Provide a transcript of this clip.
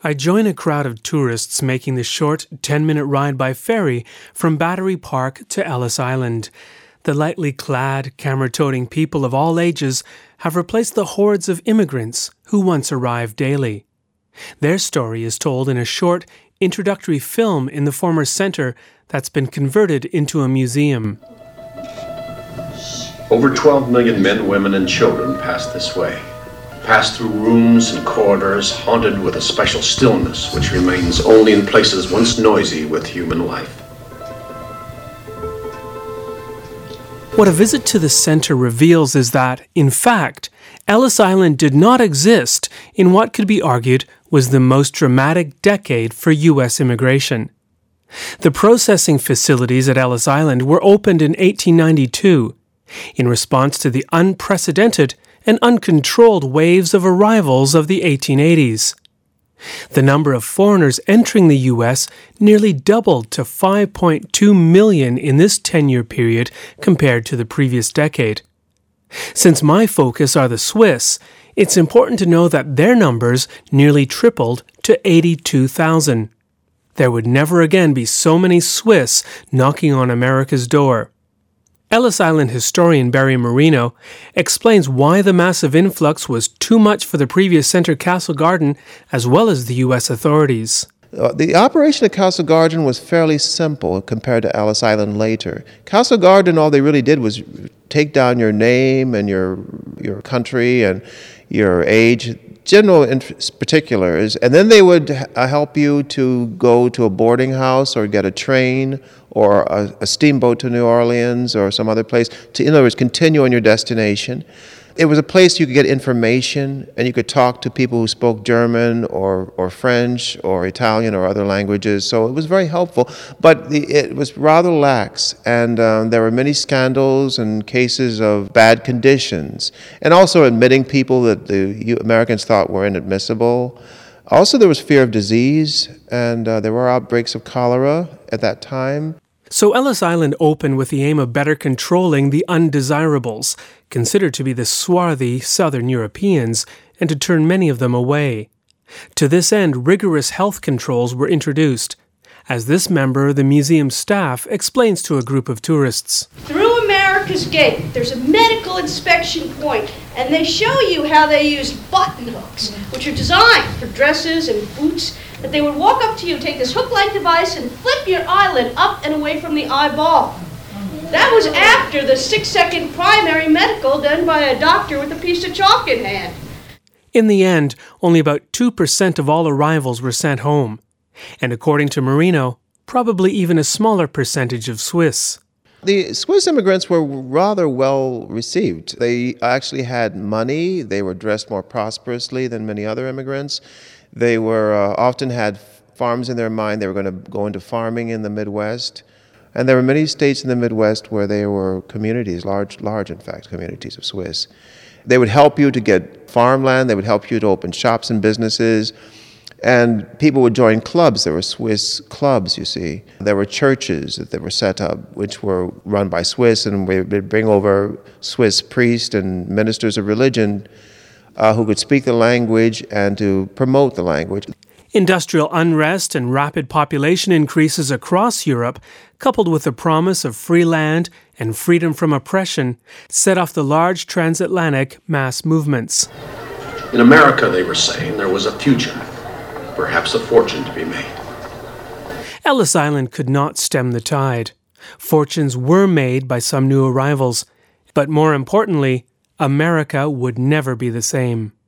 I join a crowd of tourists making the short 10-minute ride by ferry from Battery Park to Ellis Island. The lightly clad, camera-toting people of all ages have replaced the hordes of immigrants who once arrived daily. Their story is told in a short, introductory film in the former center that's been converted into a museum. Over 12 million men, women, and children pass this way. Pass through rooms and corridors haunted with a special stillness which remains only in places once noisy with human life. What a visit to the center reveals is that, in fact, Ellis Island did not exist in what could be argued was the most dramatic decade for U.S. immigration. The processing facilities at Ellis Island were opened in 1892 in response to the unprecedented and uncontrolled waves of arrivals of the 1880s. The number of foreigners entering the U.S. nearly doubled to 5.2 million in this 10-year period compared to the previous decade. Since my focus are the Swiss, it's important to know that their numbers nearly tripled to 82,000. There would never again be so many Swiss knocking on America's door. Ellis Island historian Barry Marino explains why the massive influx was too much for the previous Center Castle Garden as well as the U.S. authorities. The operation at Castle Garden was fairly simple compared to Ellis Island later. Castle Garden, all they really did was take down your name and your country and your age, general particulars, and then they would help you to go to a boarding house or get a train or a steamboat to New Orleans or some other place to, in other words, continue on your destination. It was a place you could get information and you could talk to people who spoke German or French or Italian or other languages, so it was very helpful, but it was rather lax, and there were many scandals and cases of bad conditions, and also admitting people that the Americans thought were inadmissible. Also, there was fear of disease, and there were outbreaks of cholera at that time. So Ellis Island opened with the aim of better controlling the undesirables, considered to be the swarthy Southern Europeans, and to turn many of them away. To this end, rigorous health controls were introduced, as this member of the museum staff explains to a group of tourists. Through America's Gate, there's a medical inspection point, and they show you how they use button hooks, which are designed for dresses and boots, that they would walk up to you, take this hook-like device, and flip your eyelid up and away from the eyeball. That was after the 6-second primary medical done by a doctor with a piece of chalk in hand. In the end, only about 2% of all arrivals were sent home, and according to Marino, probably even a smaller percentage of Swiss. The Swiss immigrants were rather well received. They actually had money. They were dressed more prosperously than many other immigrants. They were often had farms in their mind. They were going to go into farming in the Midwest. And there were many states in the Midwest where there were communities, large in fact, communities of Swiss. They would help you to get farmland. They would help you to open shops and businesses. And people would join clubs. There were Swiss clubs, you see. There were churches that were set up, which were run by Swiss, and we would bring over Swiss priests and ministers of religion who could speak the language and to promote the language. Industrial unrest and rapid population increases across Europe, coupled with the promise of free land and freedom from oppression, set off the large transatlantic mass movements. In America, they were saying, there was a future, perhaps a fortune to be made. Ellis Island could not stem the tide. Fortunes were made by some new arrivals, but more importantly, America would never be the same.